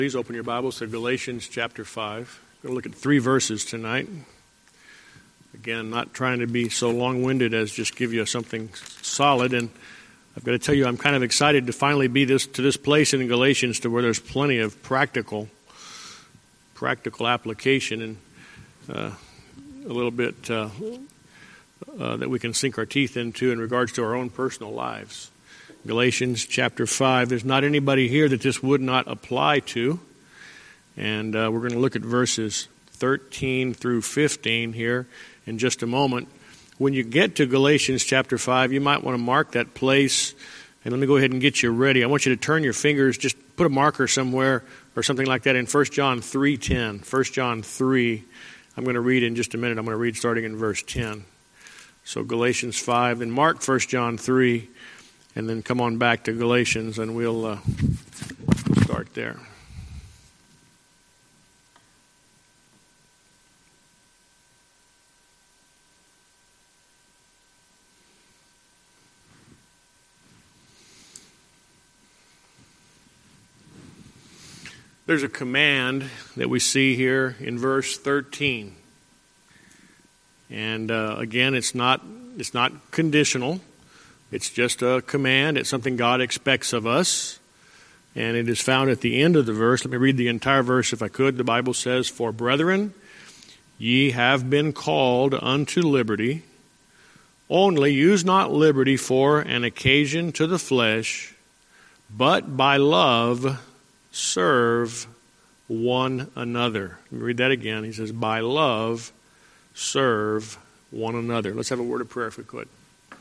Please open your Bibles to Galatians chapter 5. We're going to look at 3 verses tonight. Again, not trying to be so long-winded as just give you something solid. And I've got to tell you, I'm kind of excited to finally be to this place in Galatians to where there's plenty of practical application and a little bit that we can sink our teeth into in regards to our own personal lives. Galatians chapter 5. There's not anybody here that this would not apply to. And we're going to look at verses 13 through 15 here in just a moment. When you get to Galatians chapter 5, you might want to mark that place. And let me go ahead and get you ready. I want you to turn your fingers, just put a marker somewhere or something like that in 1 John 3:10. 1 John 3. I'm going to read in just a minute. I'm going to read starting in verse 10. So Galatians 5, then mark 1 John 3. And then come on back to Galatians, and we'll start there. There's a command that we see here in verse 13. And again, it's not conditional. It's just a command. It's something God expects of us. And it is found at the end of the verse. Let me read the entire verse if I could. The Bible says, "For brethren, ye have been called unto liberty. Only use not liberty for an occasion to the flesh, but by love serve one another." Let me read that again. He says, by love serve one another. Let's have a word of prayer if we could.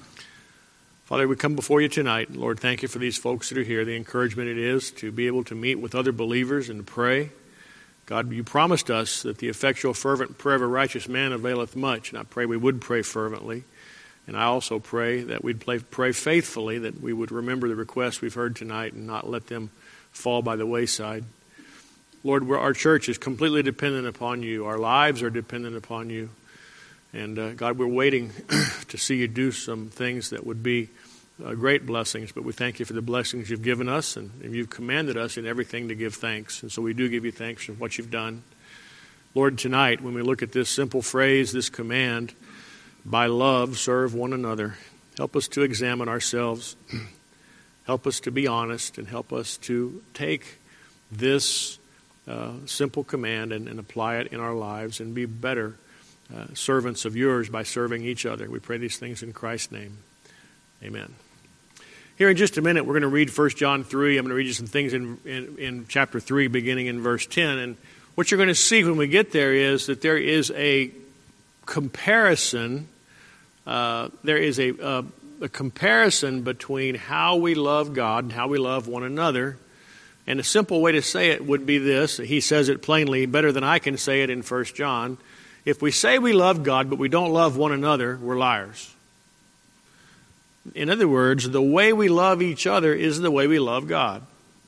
Father, we come before you tonight. Lord, thank you for these folks that are here, the encouragement it is to be able to meet with other believers and to pray. God, you promised us that the effectual, fervent prayer of a righteous man availeth much, and I pray we would pray fervently. And I also pray that we'd pray faithfully, that we would remember the requests we've heard tonight and not let them fall by the wayside. Lord, our church is completely dependent upon you. Our lives are dependent upon you. And God, we're waiting to see you do some things that would be great blessings. But we thank you for the blessings you've given us, and you've commanded us in everything to give thanks. And so we do give you thanks for what you've done. Lord, tonight, when we look at this simple phrase, this command, by love serve one another, help us to examine ourselves. Help us to be honest, and help us to take this simple command and apply it in our lives and be better servants of yours by serving each other. We pray these things in Christ's name. Amen. Here in just a minute, we're going to read 1 John 3. I'm going to read you some things in chapter 3, beginning in verse 10. And what you're going to see when we get there is that there is a comparison. There is a comparison between how we love God and how we love one another. And a simple way to say it would be this. He says it plainly, better than I can say it in 1 John. If we say we love God, but we don't love one another, we're liars. In other words, the way we love each other is the way we love God.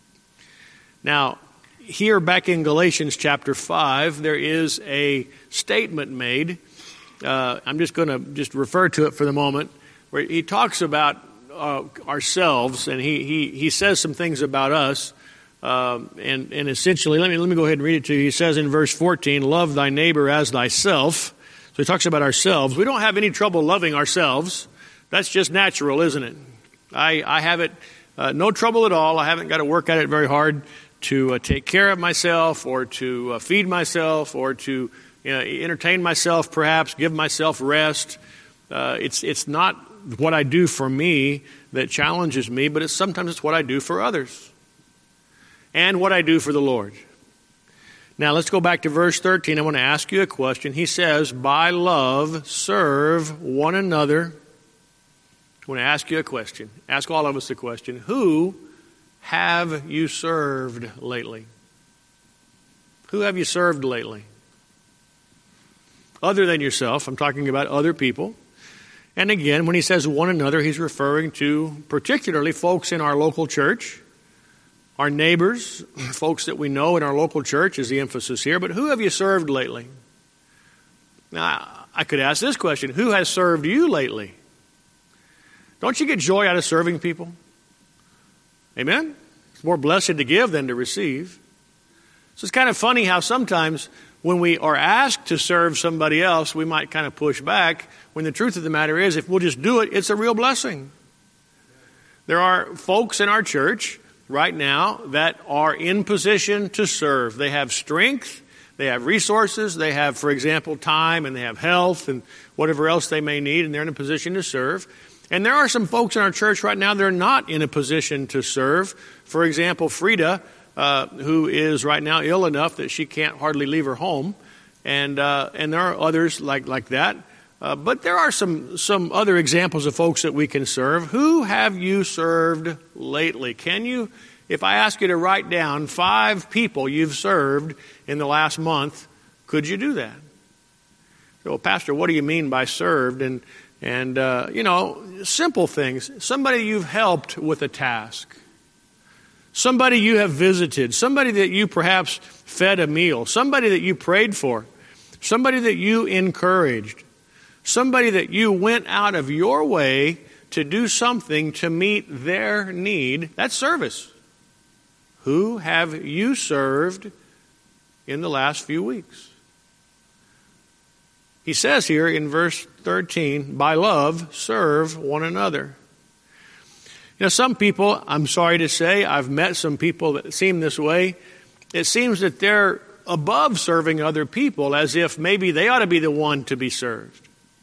Now, here back in Galatians chapter 5, there is a statement made. I'm just going to refer to it for the moment, where he talks about ourselves, and he says some things about us. And essentially, let me go ahead and read it to you. He says in verse 14, love thy neighbor as thyself. So he talks about ourselves. We don't have any trouble loving ourselves. That's just natural, isn't it? I have it no trouble at all. I haven't got to work at it very hard to take care of myself or to feed myself or to entertain myself, perhaps, give myself rest. It's not what I do for me that challenges me, but sometimes it's what I do for others. And what I do for the Lord. Now let's go back to verse 13. I want to ask you a question. He says, by love serve one another. I want to ask you a question. Ask all of us a question. Who have you served lately? Who have you served lately? Other than yourself. I'm talking about other people. And again, when he says one another, he's referring to particularly folks in our local church. Our neighbors, folks that we know in our local church is the emphasis here. But who have you served lately? Now, I could ask this question. Who has served you lately? Don't you get joy out of serving people? Amen? It's more blessed to give than to receive. So it's kind of funny how sometimes when we are asked to serve somebody else, we might kind of push back, when the truth of the matter is, if we'll just do it, it's a real blessing. There are folks in our church right now that are in position to serve. They have strength, they have resources, they have, for example, time, and they have health and whatever else they may need, and they're in a position to serve. And there are some folks in our church right now that are not in a position to serve. For example, Frida, who is right now ill enough that she can't hardly leave her home. And there are others like that. But there are some other examples of folks that we can serve. Who have you served lately? Can you, if I ask you to write down 5 people you've served in the last month, could you do that? So, Pastor, what do you mean by served? And simple things. Somebody you've helped with a task. Somebody you have visited. Somebody that you perhaps fed a meal. Somebody that you prayed for. Somebody that you encouraged. Somebody that you went out of your way to do something to meet their need. That's service. Who have you served in the last few weeks? He says here in verse 13, by love, serve one another. You know, some people, I'm sorry to say, I've met some people that seem this way. It seems that they're above serving other people, as if maybe they ought to be the one to be served.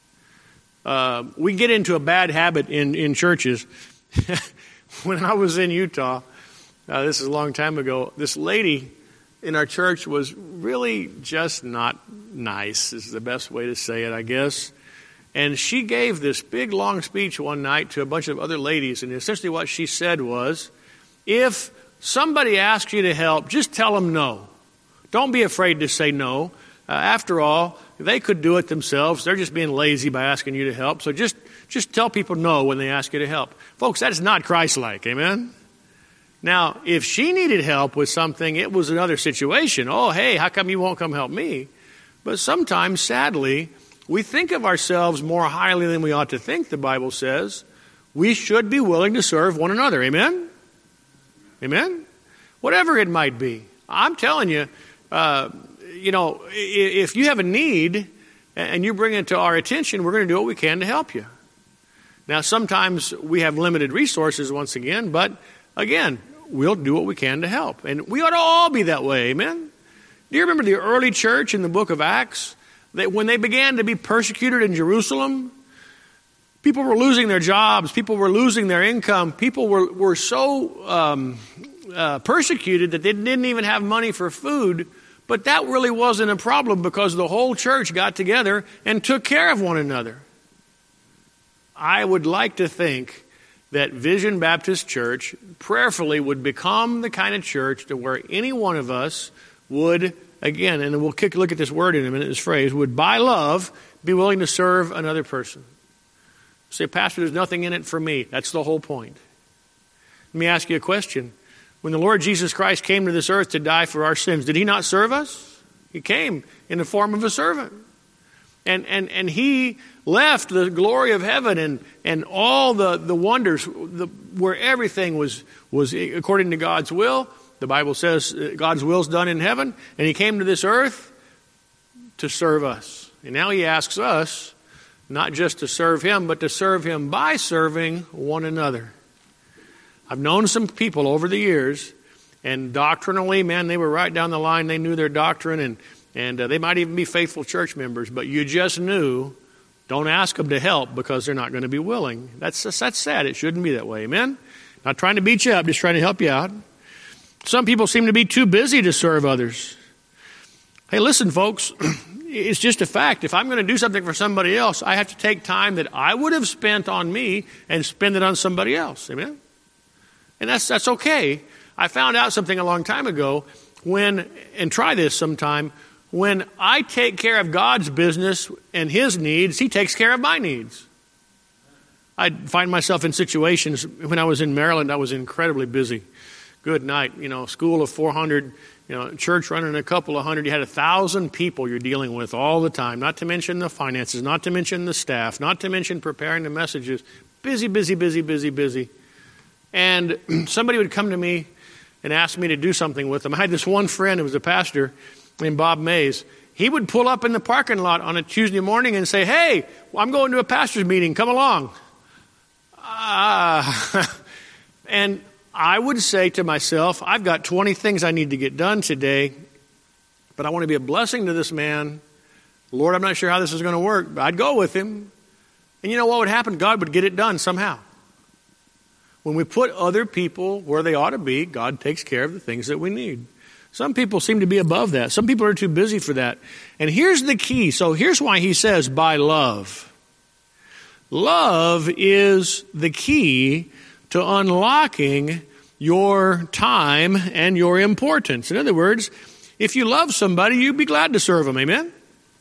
We get into a bad habit in churches. When I was in Utah, this is a long time ago, this lady in our church was really just not nice, is the best way to say it, I guess. And she gave this big, long speech one night to a bunch of other ladies, and essentially what she said was, if somebody asks you to help, just tell them no. Don't be afraid to say no. After all, they could do it themselves. They're just being lazy by asking you to help. So just tell people no when they ask you to help. Folks, that is not Christ-like, amen? Now, if she needed help with something, it was another situation. Oh, hey, how come you won't come help me? But sometimes, sadly, we think of ourselves more highly than we ought to think, the Bible says. We should be willing to serve one another. Amen? Amen? Whatever it might be. I'm telling you, if you have a need and you bring it to our attention, we're going to do what we can to help you. Now, sometimes we have limited resources once again, but again, we'll do what we can to help. And we ought to all be that way. Amen? Do you remember the early church in the book of Acts? That when they began to be persecuted in Jerusalem, people were losing their jobs, people were losing their income, people were so persecuted that they didn't even have money for food. But that really wasn't a problem because the whole church got together and took care of one another. I would like to think that Vision Baptist Church prayerfully would become the kind of church to where any one of us would, again, and we'll look at this word in a minute, this phrase, would by love be willing to serve another person. Say, Pastor, there's nothing in it for me. That's the whole point. Let me ask you a question. When the Lord Jesus Christ came to this earth to die for our sins, did he not serve us? He came in the form of a servant. And he left the glory of heaven and all the wonders where everything was according to God's will. The Bible says God's will is done in heaven. And he came to this earth to serve us. And now he asks us not just to serve him, but to serve him by serving one another. I've known some people over the years, and doctrinally, man, they were right down the line. They knew their doctrine, and they might even be faithful church members, but you just knew, don't ask them to help because they're not going to be willing. That's sad. It shouldn't be that way. Amen? Not trying to beat you up, just trying to help you out. Some people seem to be too busy to serve others. Hey, listen, folks, it's just a fact. If I'm going to do something for somebody else, I have to take time that I would have spent on me and spend it on somebody else. Amen? And that's okay. I found out something a long time ago and try this sometime, when I take care of God's business and his needs, he takes care of my needs. I find myself in situations, when I was in Maryland, I was incredibly busy. Good night, school of 400, church running a couple of hundred. You had 1,000 people you're dealing with all the time, not to mention the finances, not to mention the staff, not to mention preparing the messages. Busy, busy, busy, busy, busy. And somebody would come to me and asked me to do something with them. I had this one friend who was a pastor named Bob Mays. He would pull up in the parking lot on a Tuesday morning and say, "Hey, I'm going to a pastor's meeting. Come along." And I would say to myself, I've got 20 things I need to get done today, but I want to be a blessing to this man. Lord, I'm not sure how this is going to work, but I'd go with him. And you know what would happen? God would get it done somehow. When we put other people where they ought to be, God takes care of the things that we need. Some people seem to be above that. Some people are too busy for that. And here's the key. So here's why he says, by love. Love is the key to unlocking your time and your importance. In other words, if you love somebody, you'd be glad to serve them. Amen?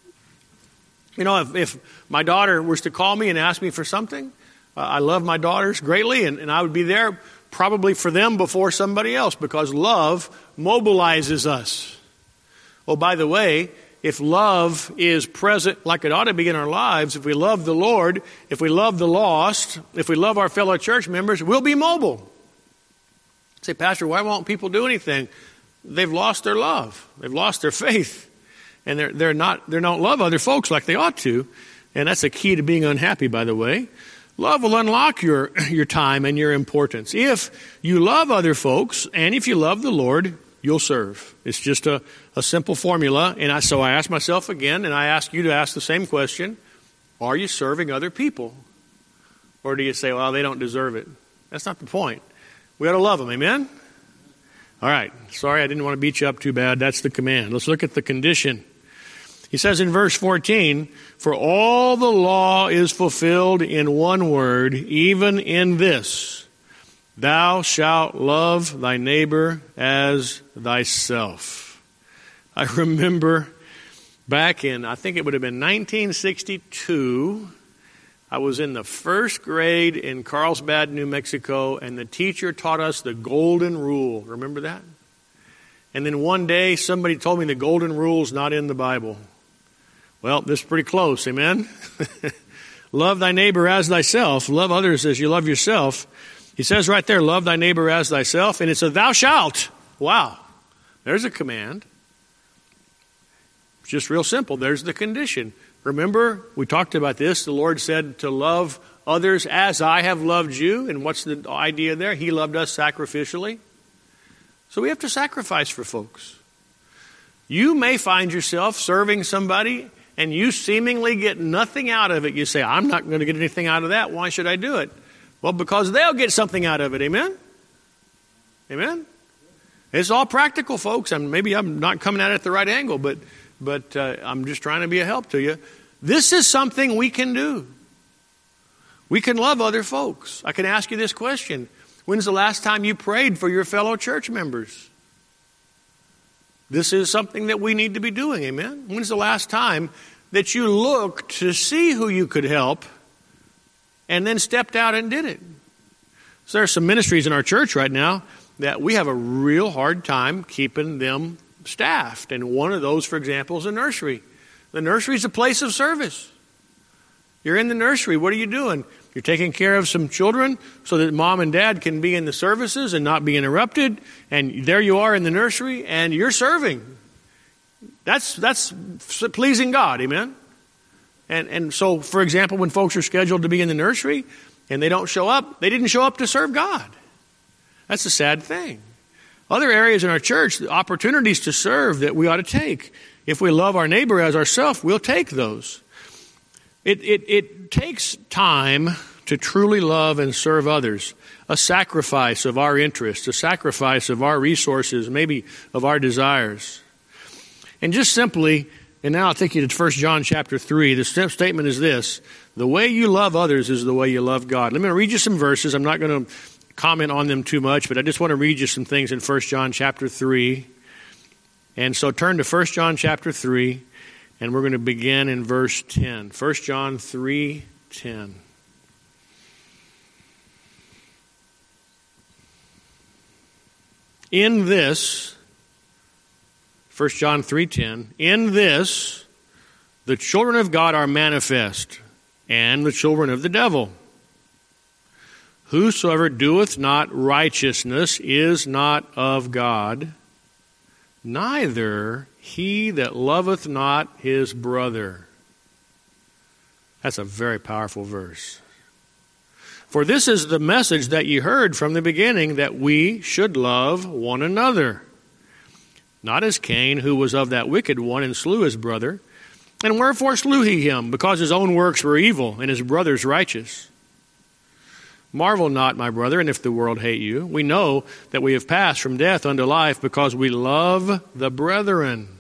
You know, if my daughter was to call me and ask me for something, I love my daughters greatly, and I would be there probably for them before somebody else, because love mobilizes us. Oh, by the way, if love is present like it ought to be in our lives, if we love the Lord, if we love the lost, if we love our fellow church members, we'll be mobile. Say, Pastor, why won't people do anything? They've lost their love. They've lost their faith. And they don't love other folks like they ought to. And that's a key to being unhappy, by the way. Love will unlock your time and your importance. If you love other folks and if you love the Lord, you'll serve. It's just a simple formula. And so I ask myself again, and I ask you to ask the same question. Are you serving other people? Or do you say, well, they don't deserve it? That's not the point. We ought to love them, amen? All right. Sorry, I didn't want to beat you up too bad. That's the command. Let's look at the condition. He says in verse 14, for all the law is fulfilled in one word, even in this, thou shalt love thy neighbor as thyself. I remember back in, I think it would have been 1962, I was in the first grade in Carlsbad, New Mexico, and the teacher taught us the golden rule. Remember that? And then one day, somebody told me the golden rule is not in the Bible. Well, this is pretty close, amen? Love thy neighbor as thyself. Love others as you love yourself. He says right there, love thy neighbor as thyself. And it's a thou shalt. Wow. There's a command. It's just real simple. There's the condition. Remember, we talked about this. The Lord said to love others as I have loved you. And what's the idea there? He loved us sacrificially. So we have to sacrifice for folks. You may find yourself serving somebody and you seemingly get nothing out of it. You say, I'm not going to get anything out of that. Why should I do it? Well, because they'll get something out of it. Amen? Amen? It's all practical, folks. And maybe I'm not coming at it at the right angle, but I'm just trying to be a help to you. This is something we can do. We can love other folks. I can ask you this question. When's the last time you prayed for your fellow church members? This is something that we need to be doing, amen? When's the last time that you looked to see who you could help and then stepped out and did it? So there are some ministries in our church right now that we have a real hard time keeping them staffed. And one of those, for example, is a nursery. The nursery is a place of service. You're in the nursery. What are you doing? You're taking care of some children so that mom and dad can be in the services and not be interrupted. And there you are in the nursery, and you're serving. That's pleasing God, amen? And so, for example, when folks are scheduled to be in the nursery and they don't show up, they didn't show up to serve God. That's a sad thing. Other areas in our church, the opportunities to serve that we ought to take. If we love our neighbor as ourselves, we'll take those. It takes time to truly love and serve others. A sacrifice of our interests, a sacrifice of our resources, maybe of our desires. And just simply, and now I'll take you to 1 John chapter 3. The statement is this: the way you love others is the way you love God. Let me read you some verses. I'm not going to comment on them too much, but I just want to read you some things in 1 John chapter 3. And so turn to 1 John chapter 3. And we're going to begin in verse 10. 1 John 3:10. In this, 1 John 3:10, in this, the children of God are manifest, and the children of the devil. Whosoever doeth not righteousness is not of God, neither he that loveth not his brother. That's a very powerful verse. For this is the message that ye heard from the beginning, that we should love one another. Not as Cain, who was of that wicked one, and slew his brother. And wherefore slew he him? Because his own works were evil, and his brother's righteous. Marvel not, my brethren, if the world hate you. We know that we have passed from death unto life, because we love the brethren.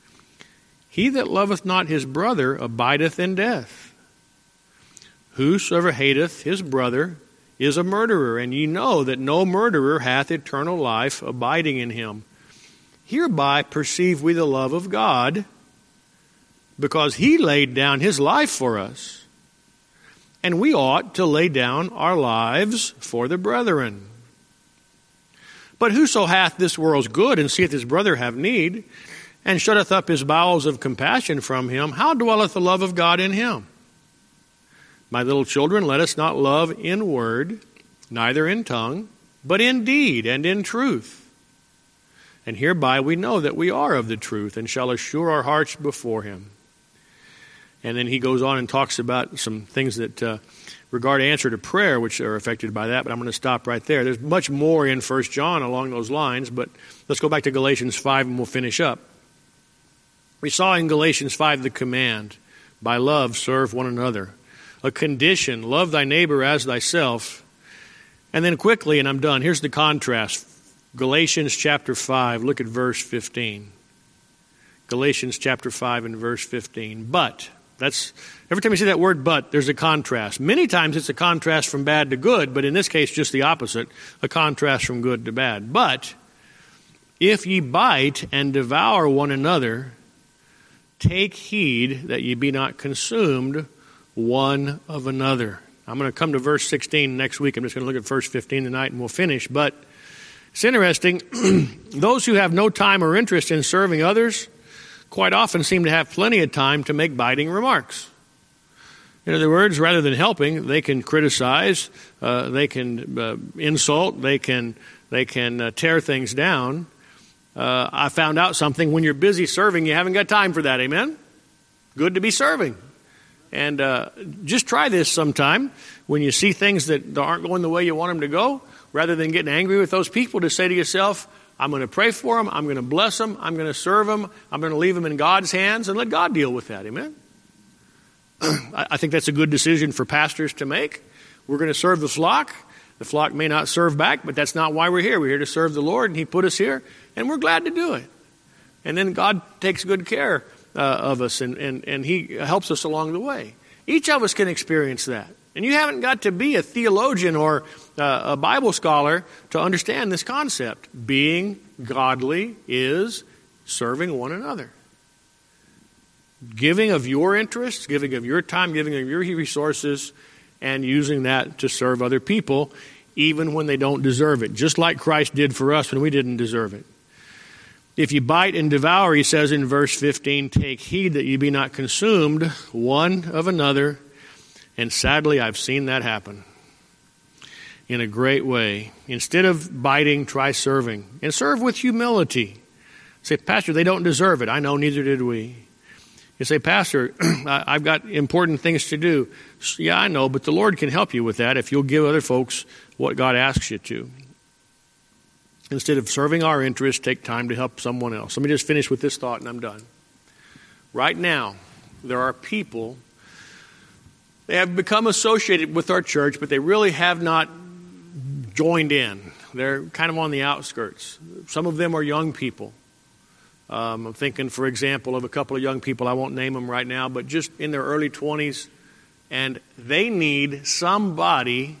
He that loveth not his brother abideth in death. Whosoever hateth his brother is a murderer, and ye know that no murderer hath eternal life abiding in him. Hereby perceive we the love of God, because he laid down his life for us. And we ought to lay down our lives for the brethren. But whoso hath this world's good, and seeth his brother have need, and shutteth up his bowels of compassion from him, how dwelleth the love of God in him? My little children, let us not love in word, neither in tongue, but in deed and in truth. And hereby we know that we are of the truth, and shall assure our hearts before him. And then he goes on and talks about some things that regard answer to prayer, which are affected by that, but I'm going to stop right there. There's much more in 1 John along those lines, but let's go back to Galatians 5 and we'll finish up. We saw in Galatians 5 the command, by love serve one another. A condition, love thy neighbor as thyself. And then quickly, and I'm done, here's the contrast. Galatians chapter 5, look at verse 15. Galatians chapter 5 and verse 15. But, that's, every time you see that word but, there's a contrast. Many times it's a contrast from bad to good, but in this case just the opposite, a contrast from good to bad. But, if ye bite and devour one another, take heed that ye be not consumed one of another. I'm going to come to verse 16 next week. I'm just going to look at verse 15 tonight and we'll finish. But it's interesting, those who have no time or interest in serving others quite often seem to have plenty of time to make biting remarks. In other words, rather than helping, they can criticize, they can insult, they can tear things down. I found out something, when you're busy serving, you haven't got time for that, amen? Good to be serving. And just try this sometime. When you see things that aren't going the way you want them to go, rather than getting angry with those people, to say to yourself, I'm going to pray for them, I'm going to bless them, I'm going to serve them, I'm going to leave them in God's hands and let God deal with that, amen? I think that's a good decision for pastors to make. We're going to serve the flock. The flock may not serve back, but that's not why we're here. We're here to serve the Lord, and He put us here, and we're glad to do it. And then God takes good care of us, and He helps us along the way. Each of us can experience that. And you haven't got to be a theologian or a Bible scholar to understand this concept. Being godly is serving one another. Giving of your interests, giving of your time, giving of your resources, and using that to serve other people, even when they don't deserve it. Just like Christ did for us when we didn't deserve it. If you bite and devour, he says in verse 15, take heed that you be not consumed one of another. And sadly, I've seen that happen in a great way. Instead of biting, try serving. And serve with humility. Say, Pastor, they don't deserve it. I know, neither did we. You say, Pastor, I've got important things to do. Yeah, I know, but the Lord can help you with that if you'll give other folks what God asks you to. Instead of serving our interests, take time to help someone else. Let me just finish with this thought and I'm done. Right now, there are people, they have become associated with our church, but they really have not joined in. They're kind of on the outskirts. Some of them are young people. I'm thinking, for example, of a couple of young people. I won't name them right now, but just in their early 20s. And they need somebody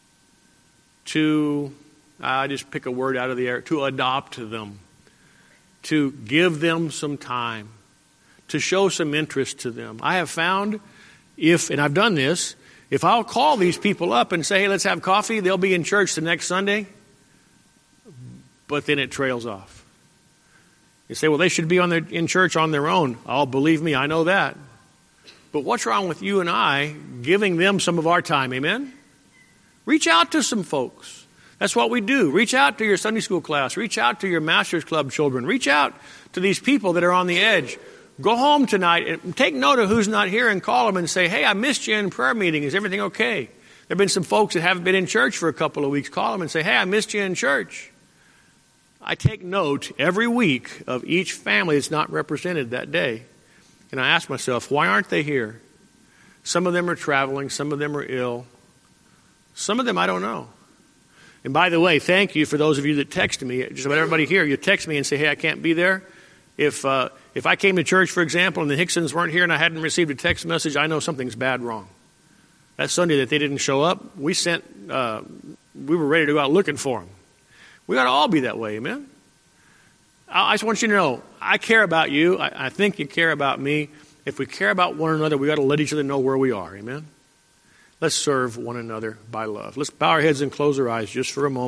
to, I just pick a word out of the air, to adopt them, to give them some time, to show some interest to them. I have found, and I've done this, if I'll call these people up and say, hey, let's have coffee, they'll be in church the next Sunday, but then it trails off. You say, well, they should be in church on their own. Oh, believe me, I know that. But what's wrong with you and I giving them some of our time, amen? Reach out to some folks. That's what we do. Reach out to your Sunday school class. Reach out to your Master's Club children. Reach out to these people that are on the edge. Go home tonight and take note of who's not here and call them and say, hey, I missed you in prayer meeting. Is everything okay? There have been some folks that haven't been in church for a couple of weeks. Call them and say, hey, I missed you in church. I take note every week of each family that's not represented that day. And I ask myself, why aren't they here? Some of them are traveling. Some of them are ill. Some of them I don't know. And by the way, thank you for those of you that text me. Just about everybody here, you text me and say, hey, I can't be there. If I came to church, for example, and the Hicksons weren't here and I hadn't received a text message, I know something's bad wrong. That Sunday that they didn't show up, we were ready to go out looking for them. We ought to all be that way, amen? I just want you to know, I care about you. I think you care about me. If we care about one another, we ought to let each other know where we are, amen? Let's serve one another by love. Let's bow our heads and close our eyes just for a moment.